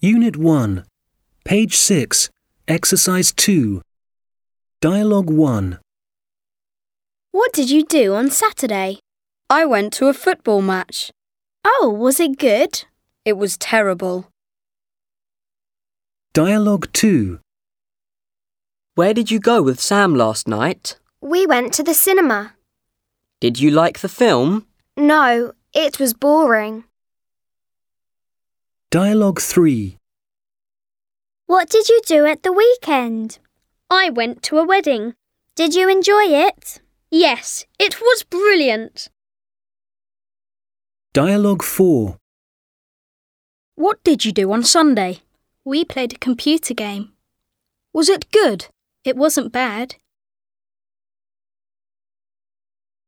Unit 1, page 6, exercise 2. Dialogue 1. What did you do on Saturday? I went to a football match. Oh, was it good? It was terrible. Dialogue 2. Where did you go with Sam last night? We went to the cinema. Did you like the film? No, it was boring. Dialogue 3. What did you do at the weekend? I went to a wedding. Did you enjoy it? Yes, it was brilliant. Dialogue 4. What did you do on Sunday? We played a computer game. Was it good? It wasn't bad.